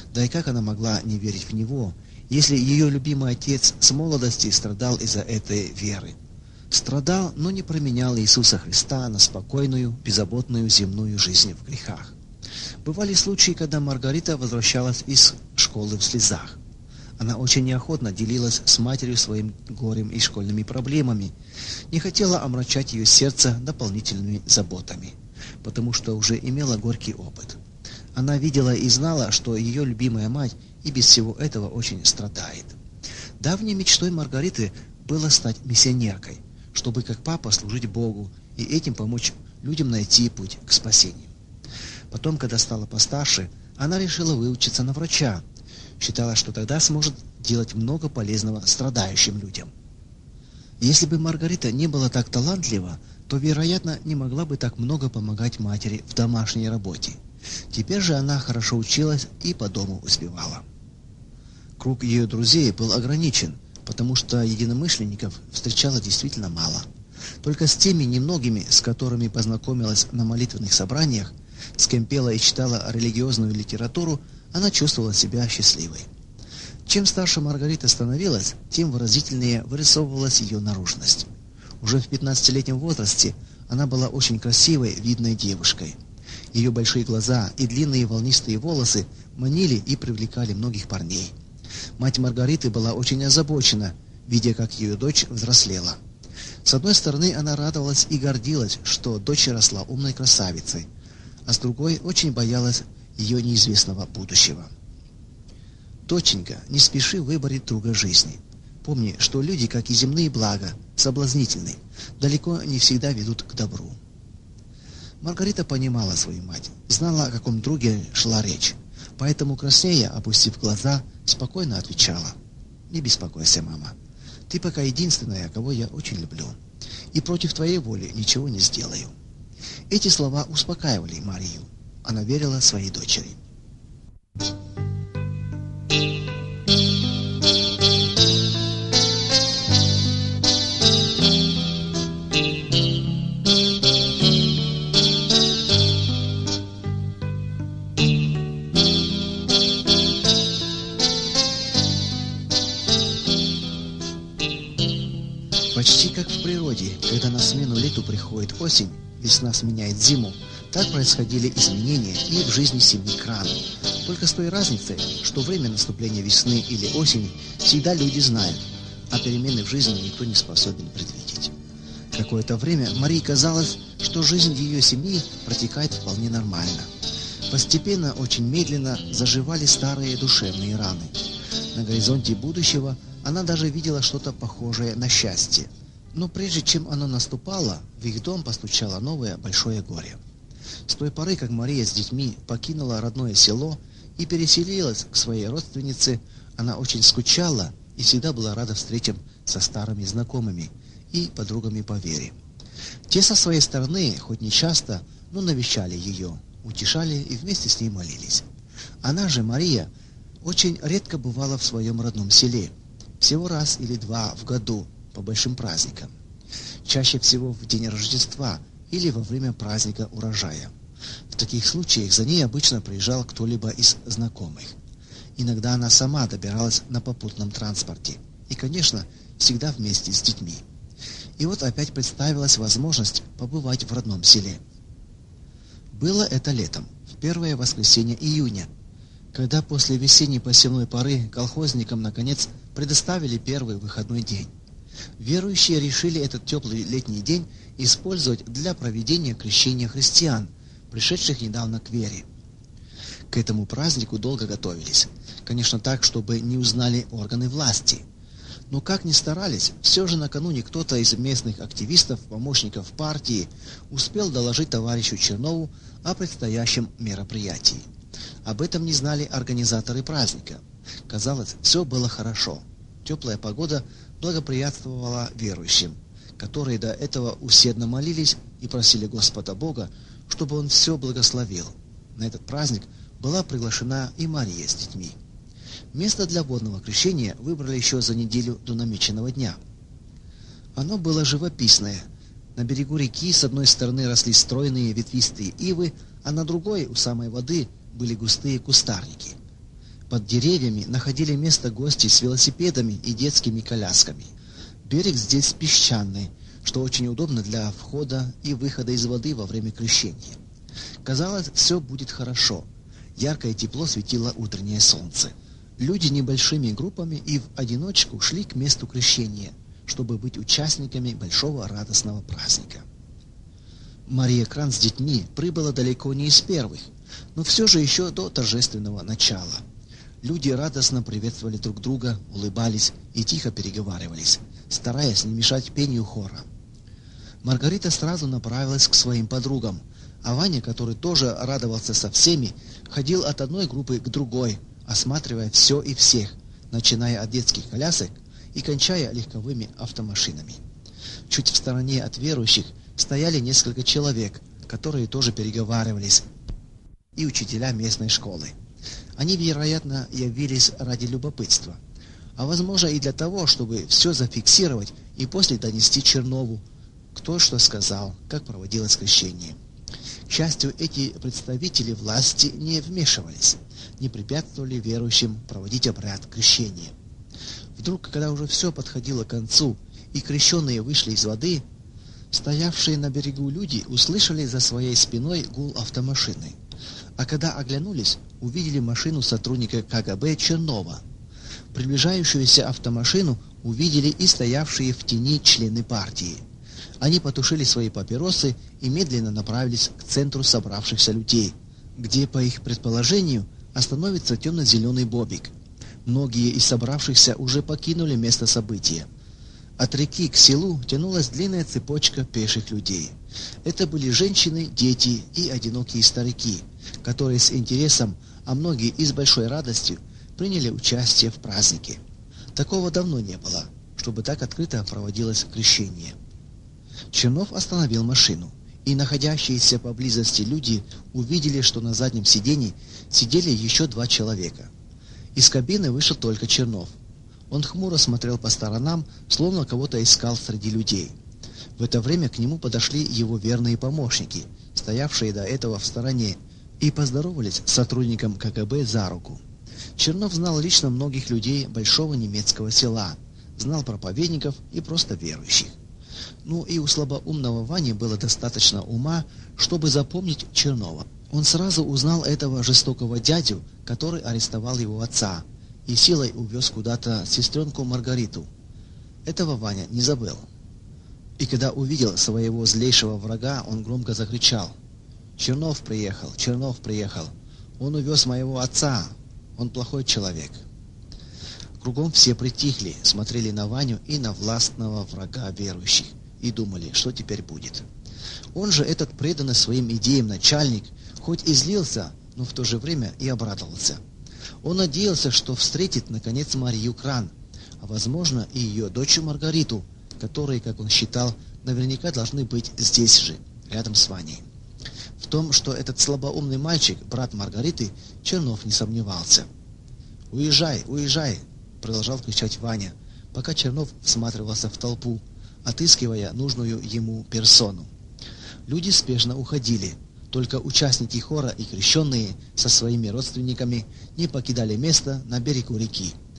Да и как она могла не верить в него, если ее любимый отец с молодости страдал из-за этой веры? Страдал, но не променял Иисуса Христа на спокойную, беззаботную земную жизнь в грехах. Бывали случаи, когда Маргарита возвращалась из школы в слезах. Она очень неохотно делилась с матерью своим горем и школьными проблемами, не хотела омрачать ее сердце дополнительными заботами, потому что уже имела горький опыт. Она видела и знала, что ее любимая мать и без всего этого очень страдает. Давней мечтой Маргариты было стать миссионеркой, чтобы как папа служить Богу и этим помочь людям найти путь к спасению. Потом, когда стала постарше, она решила выучиться на врача. Считала, что тогда сможет делать много полезного страдающим людям. Если бы Маргарита не была так талантлива, то, вероятно, не могла бы так много помогать матери в домашней работе. Теперь же она хорошо училась и по дому успевала. Круг ее друзей был ограничен, потому что единомышленников встречала действительно мало. Только с теми немногими, с которыми познакомилась на молитвенных собраниях, с кем пела и читала религиозную литературу, она чувствовала себя счастливой. Чем старше Маргарита становилась, тем выразительнее вырисовывалась ее наружность. Уже в 15-летнем возрасте она была очень красивой, видной девушкой. Ее большие глаза и длинные волнистые волосы манили и привлекали многих парней. Мать Маргариты была очень озабочена, видя, как ее дочь взрослела. С одной стороны, она радовалась и гордилась, что дочь росла умной красавицей, а с другой очень боялась ее неизвестного будущего. «Доченька, не спеши в выборе друга жизни. Помни, что люди, как и земные блага, соблазнительны, далеко не всегда ведут к добру». Маргарита понимала свою мать, знала, о каком друге шла речь, поэтому, краснея, опустив глаза, спокойно отвечала: «Не беспокойся, мама. Ты пока единственная, кого я очень люблю, и против твоей воли ничего не сделаю». Эти слова успокаивали Марию. Она верила своей дочери. Почти как в природе, когда на смену лету приходит осень, весна сменяет зиму, так происходили изменения и в жизни семьи Кран. Только с той разницей, что время наступления весны или осени всегда люди знают, а перемены в жизни никто не способен предвидеть. Какое-то время Марии казалось, что жизнь ее семьи протекает вполне нормально. Постепенно, очень медленно заживали старые душевные раны. На горизонте будущего она даже видела что-то похожее на счастье. Но прежде чем оно наступало, в их дом постучало новое большое горе. С той поры, как Мария с детьми покинула родное село и переселилась к своей родственнице, она очень скучала и всегда была рада встречам со старыми знакомыми и подругами по вере. Те со своей стороны, хоть не часто, но навещали ее, утешали и вместе с ней молились. Она же, Мария, очень редко бывала в своем родном селе, всего раз или два в году по большим праздникам, чаще всего в день Рождества или во время праздника урожая. В таких случаях за ней обычно приезжал кто-либо из знакомых. Иногда она сама добиралась на попутном транспорте и, конечно, всегда вместе с детьми. И вот опять представилась возможность побывать в родном селе. Было это летом, в первое воскресенье июня, когда после весенней посевной поры колхозникам наконец предоставили первый выходной день. Верующие решили этот теплый летний день использовать для проведения крещения христиан, пришедших недавно к вере. К этому празднику долго готовились. Конечно, так, чтобы не узнали органы власти. Но как ни старались, все же накануне кто-то из местных активистов, помощников партии, успел доложить товарищу Чернову о предстоящем мероприятии. Об этом не знали организаторы праздника. Казалось, все было хорошо. Теплая погода благоприятствовала верующим, которые до этого усердно молились и просили Господа Бога, чтобы Он все благословил. На этот праздник была приглашена и Мария с детьми. Место для водного крещения выбрали еще за неделю до намеченного дня. Оно было живописное. На берегу реки с одной стороны росли стройные ветвистые ивы, а на другой, у самой воды, были густые кустарники. Под деревьями находили место гости с велосипедами и детскими колясками. Берег здесь песчаный, что очень удобно для входа и выхода из воды во время крещения. Казалось, все будет хорошо. Яркое тепло светило утреннее солнце. Люди небольшими группами и в одиночку шли к месту крещения, чтобы быть участниками большого радостного праздника. Мария Кран с детьми прибыла далеко не из первых, но все же еще до торжественного начала. Люди радостно приветствовали друг друга, улыбались и тихо переговаривались, стараясь не мешать пению хора. Маргарита сразу направилась к своим подругам, а Ваня, который тоже радовался со всеми, ходил от одной группы к другой, осматривая все и всех, начиная от детских колясок и кончая легковыми автомашинами. Чуть в стороне от верующих стояли несколько человек, которые тоже переговаривались, и учителя местной школы. Они, вероятно, явились ради любопытства, а возможно и для того, чтобы все зафиксировать и после донести Чернову, кто что сказал, как проводилось крещение. К счастью, эти представители власти не вмешивались, не препятствовали верующим проводить обряд крещения. Вдруг, когда уже все подходило к концу и крещенные вышли из воды, стоявшие на берегу люди услышали за своей спиной гул автомашины, а когда оглянулись, увидели машину сотрудника КГБ Чернова. Приближающуюся автомашину увидели и стоявшие в тени члены партии. Они потушили свои папиросы и медленно направились к центру собравшихся людей, где, по их предположению, остановится темно-зеленый бобик. Многие из собравшихся уже покинули место события. От реки к селу тянулась длинная цепочка пеших людей. Это были женщины, дети и одинокие старики, которые с интересом, а многие и с большой радостью приняли участие в празднике. Такого давно не было, чтобы так открыто проводилось крещение. Чернов остановил машину, и находящиеся поблизости люди увидели, что на заднем сиденье сидели еще 2 человека. Из кабины вышел только Чернов. Он хмуро смотрел по сторонам, словно кого-то искал среди людей. В это время к нему подошли его верные помощники, стоявшие до этого в стороне, и поздоровались с сотрудником КГБ за руку. Чернов знал лично многих людей большого немецкого села, знал проповедников и просто верующих. Ну и у слабоумного Вани было достаточно ума, чтобы запомнить Чернова. Он сразу узнал этого жестокого дядю, который арестовал его отца и силой увез куда-то сестренку Маргариту. Этого Ваня не забыл. И когда увидел своего злейшего врага, он громко закричал: «Чернов приехал! Чернов приехал! Он увез моего отца! Он плохой человек!» Кругом все притихли, смотрели на Ваню и на властного врага верующих и думали, что теперь будет. Он же, этот преданный своим идеям начальник, хоть и злился, но в то же время и обрадовался. Он надеялся, что встретит наконец Марию Кран, а возможно и ее дочь Маргариту, которые, как он считал, наверняка должны быть здесь же, рядом с Ваней. В том, что этот слабоумный мальчик, брат Маргариты, Чернов не сомневался. «Уезжай, уезжай!» — продолжал кричать Ваня, пока Чернов всматривался в толпу, отыскивая нужную ему персону. Люди спешно уходили. Только участники хора и крещенные со своими родственниками не покидали место на берегу реки.